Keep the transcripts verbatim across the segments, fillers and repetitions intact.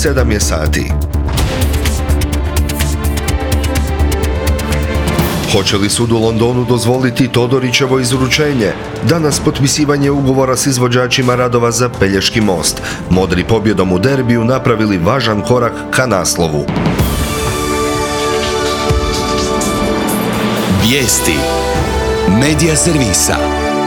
sedam je sati. Hoće li sud u Londonu dozvoliti Todorićevo izručenje? Danas potpisivanje ugovora s izvođačima radova za Pelješki most. Modri pobjedom u derbiju napravili važan korak ka naslovu. Vijesti Medija servisa.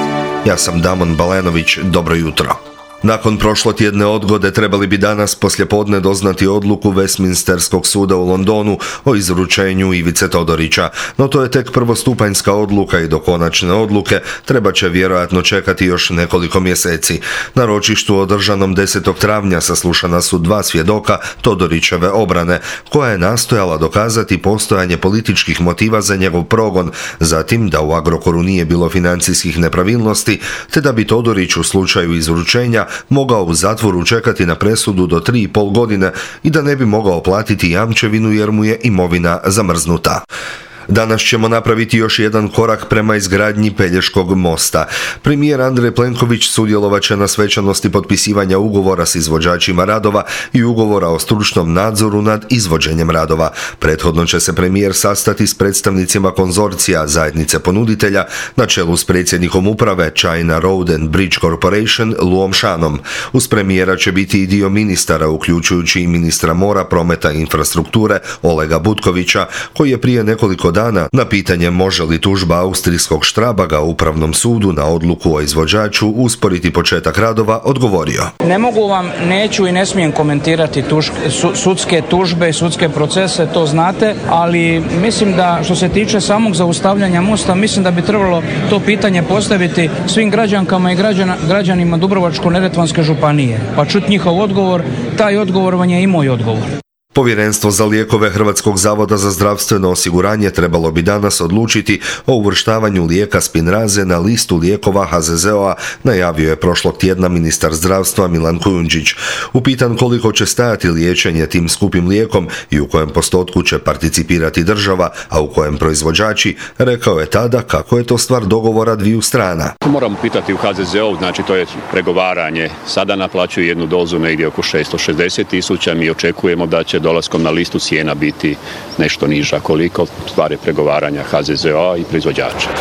Ja sam Damon Balenović, dobro jutro. Nakon prošlotjedne odgode trebali bi danas poslijepodne doznati odluku Westminsterskog suda u Londonu o izručenju Ivice Todorića, no to je tek prvostupanjska odluka i do konačne odluke treba će vjerojatno čekati još nekoliko mjeseci. Na ročištu održanom desetog travnja saslušana su dva svjedoka Todorićeve obrane, koja je nastojala dokazati postojanje političkih motiva za njegov progon, zatim da u Agrokoru nije bilo financijskih nepravilnosti, te da bi Todorić u slučaju izručenja mogao u zatvoru čekati na presudu do tri i pol godine i da ne bi mogao platiti jamčevinu jer mu je imovina zamrznuta. Danas ćemo napraviti još jedan korak prema izgradnji Pelješkog mosta. Premijer Andrej Plenković sudjelovat će na svečanosti potpisivanja ugovora s izvođačima radova i ugovora o stručnom nadzoru nad izvođenjem radova. Prethodno će se premijer sastati s predstavnicima konzorcija zajednice ponuditelja na čelu s predsjednikom uprave China Road and Bridge Corporation Luom Shanom. Uz premijera će biti i dio ministara, uključujući i ministra mora, prometa i infrastrukture Olega Butkovića, koji je prije nekoliko dana na pitanje može li tužba austrijskog Strabaga u Upravnom sudu na odluku o izvođaču usporiti početak radova odgovorio. Ne mogu vam, neću i ne smijem komentirati tuž, su, sudske tužbe i sudske procese, to znate, ali mislim da što se tiče samog zaustavljanja mosta, mislim da bi trebalo to pitanje postaviti svim građankama i građana, građanima Dubrovačko-neretvanske županije, pa čuti njihov odgovor, taj odgovor vam je i moj odgovor. Povjerenstvo za lijekove Hrvatskog zavoda za zdravstveno osiguranje trebalo bi danas odlučiti o uvrštavanju lijeka Spinraze na listu lijekova H Z Z O-a, najavio je prošlog tjedna ministar zdravstva Milan Kujundžić. Upitan koliko će stajati liječenje tim skupim lijekom i u kojem postotku će participirati država, a u kojem proizvođači, rekao je tada kako je to stvar dogovora dviju strana. Moramo pitati u H Z Z O, znači to je pregovaranje. Sada naplaćuju jednu dozu negdje oko šesto šezdeset tisuća, mi očekujemo da će dolaskom na listu cijena biti nešto niža. Koliko stvari pregovaranja H Z Z O-a i proizvođača.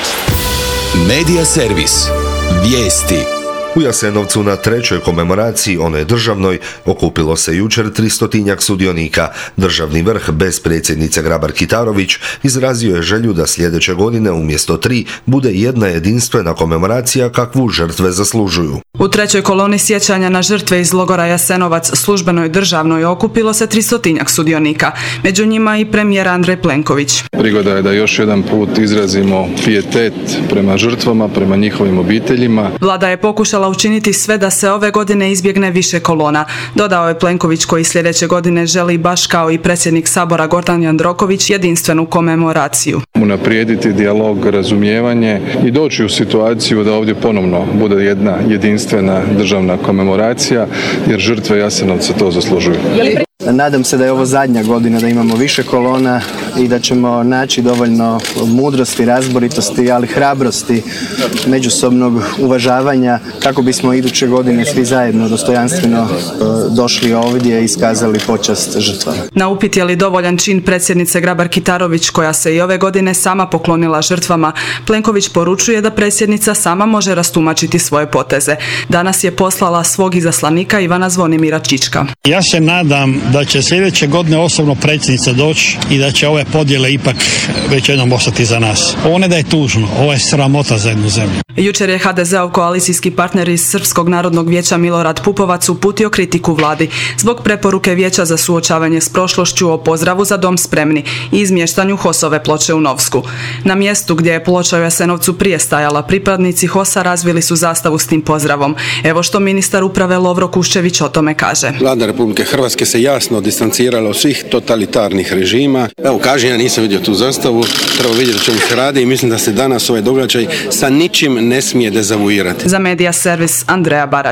Medija servis. Vijesti. U Jasenovcu na trećoj komemoraciji, onoj državnoj, okupilo se jučer tristotinjak sudionika. Državni vrh bez predsjednice Grabar-Kitarović izrazio je želju da sljedeće godine umjesto tri bude jedna jedinstvena komemoracija kakvu žrtve zaslužuju. U trećoj koloni sjećanja na žrtve iz logora Jasenovac službenoj državnoj okupilo se tristotinjak sudionika, među njima i premijer Andrej Plenković. Prigoda je da još jedan put izrazimo pijetet prema žrtvama, prema njihovim obiteljima. Vlada je pokušala učiniti sve da se ove godine izbjegne više kolona, dodao je Plenković, koji sljedeće godine želi, baš kao i predsjednik Sabora Gordan Jandroković, jedinstvenu komemoraciju. Unaprijediti dijalog, razumijevanje i doći u situaciju da ovdje ponovno bude jedna jedinstvena državna komemoracija, jer žrtve Jasenovca to zaslužuju. Nadam se da je ovo zadnja godina da imamo više kolona i da ćemo naći dovoljno mudrosti, razboritosti, ali hrabrosti, međusobnog uvažavanja kako bismo iduće godine svi zajedno dostojanstveno došli ovdje i iskazali počast žrtvama. Na upit je li dovoljan čin predsjednice Grabar-Kitarović, koja se i ove godine sama poklonila žrtvama, Plenković poručuje da predsjednica sama može rastumačiti svoje poteze. Danas je poslala svog izaslanika Ivana Zvonimira Čička. Ja se nadam da će sljedeće godine osobno predsjednica doći i da će ove podjele ipak već jednom ostati za nas. Ovo ne da je tužno, ovo je sramota za jednu zemlju. Jučer je H D Z-ov koalicijski partner iz Srpskog narodnog vijeća Milorad Pupovac uputio kritiku vladi zbog preporuke Vijeća za suočavanje s prošlošću o pozdravu Za dom spremni i izmještanju HOS-ove ploče u Novsku. Na mjestu gdje je ploča u Jasenovcu prije stajala, pripadnici HOS-a razvili su zastavu s tim pozdravom. Evo što ministar uprave Lovro Kuščević o tome kaže. Vlada Republike Hrvatske se jasno distancirala od svih totalitarnih režima. Evo, kažem, ja nisam vidio tu zastavu, treba vidjeti o čemu se radi i mislim da se danas ovaj događaj sa ničim ne smije dezavuirati. Za Medija servis Andreja Barać.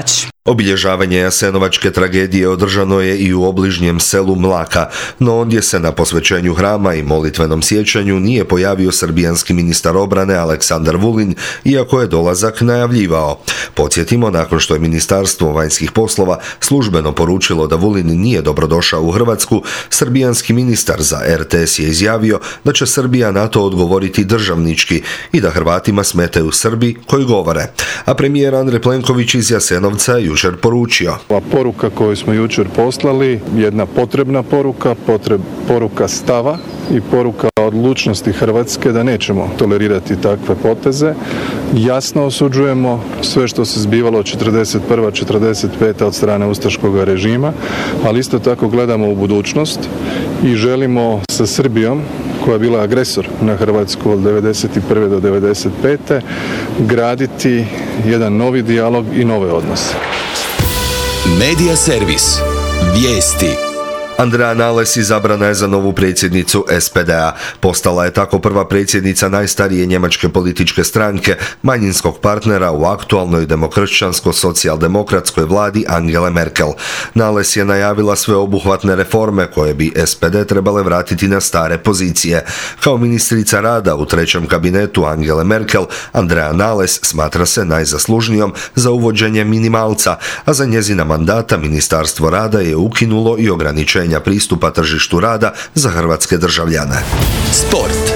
Obilježavanje jasenovačke tragedije održano je i u obližnjem selu Mlaka, no ondje se na posvećenju hrama i molitvenom sjećanju nije pojavio srbijanski ministar obrane Aleksandar Vulin, iako je dolazak najavljivao. Podsjetimo, nakon što je Ministarstvo vanjskih poslova službeno poručilo da Vulin nije dobrodošao u Hrvatsku, srbijanski ministar za er te es je izjavio da će Srbija na to odgovoriti državnički i da Hrvatima smetaju Srbi koji govore. A premijer Andrej Plenković iz Jasenovca jučer poručio. Ova poruka koju smo jučer poslali, jedna potrebna poruka, potreb, poruka stava i poruka odlučnosti Hrvatske da nećemo tolerirati takve poteze. Jasno osuđujemo sve što se zbivalo od četrdeset prve četrdeset pete od strane ustaškog režima, ali isto tako gledamo u budućnost i želimo sa Srbijom, koja je bila agresor na Hrvatsku od devedeset prve do devedeset pete graditi jedan novi dijalog i nove odnose. Medija servis. Vijesti. Andrea Nales izabrana je za novu predsjednicu es pe de a. Postala je tako prva predsjednica najstarije njemačke političke stranke, manjinskog partnera u aktualnoj demokršćansko-socijaldemokratskoj vladi Angele Merkel. Nales je najavila sveobuhvatne reforme koje bi es pe de trebale vratiti na stare pozicije. Kao ministrica rada u trećem kabinetu Angele Merkel, Andrea Nales smatra se najzaslužnijom za uvođenje minimalca, a za njezina mandata Ministarstvo rada je ukinulo i ograničenje pristupa tržištu rada za hrvatske državljane. Sport.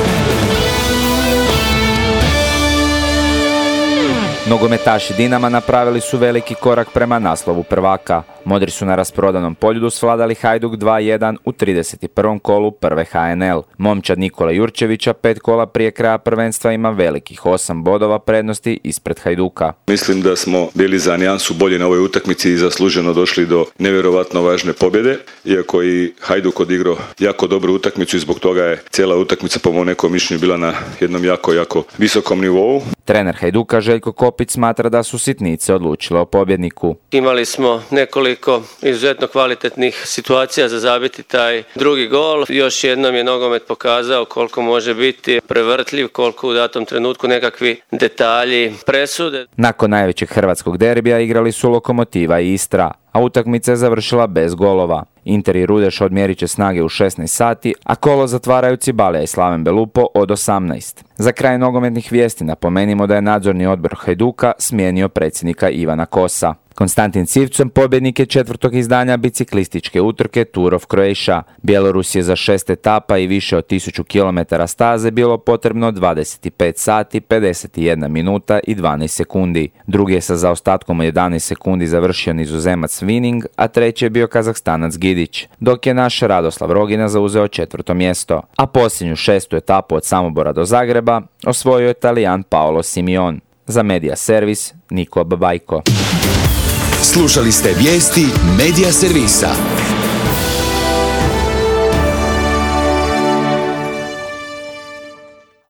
Nogometaši Dinama napravili su veliki korak prema naslovu prvaka. Modri su na rasprodanom Poljudu svladali Hajduk dva jedan u trideset prvom kolu prve ha en el. Momčad Nikola Jurčevića pet kola prije kraja prvenstva ima velikih osam bodova prednosti ispred Hajduka. Mislim da smo bili za nijansu bolje na ovoj utakmici i zasluženo došli do nevjerovatno važne pobjede, iako i Hajduk odigrao jako dobru utakmicu i zbog toga je cijela utakmica po mom nekom mišljenju bila na jednom jako, jako visokom nivou. Trener Hajduka Željko Kopić smatra da su sitnice odlučile o pobjedniku. Imali smo nekoliko izuzetno kvalitetnih situacija za zabiti taj drugi gol. Još jednom je nogomet pokazao koliko može biti prevrtljiv, koliko u datom trenutku nekakvi detalji presude. Nakon najvećeg hrvatskog derbija igrali su Lokomotiva i Istra, a utakmica je završila bez golova. Inter i Rudeš odmjerit će snage u šesnaest sati, a kolo zatvaraju Cibalija i Slaven Belupo od osamnaest. Za kraj nogometnih vijesti napomenimo da je nadzorni odbor Hajduka smijenio predsjednika Ivana Kosa. Konstantin Civcem pobjednik je četvrtog izdanja biciklističke utrke Tour of Croatia. Bjelorus je za šest etapa i više od tisuću kilometara staze bilo potrebno dvadeset pet sati, pedeset jedna minuta i dvanaest sekundi. Drugi je sa zaostatkom od jedanaest sekundi završio Nizozemac Vining, a treći je bio Kazahstanac Gidić, dok je naš Radoslav Rogina zauzeo četvrto mjesto. A posljednju šestu etapu od Samobora do Zagreba osvojio je Talijan Paolo Simion. Za Medija servis Niko Babajko. Slušali ste vijesti Medija servisa.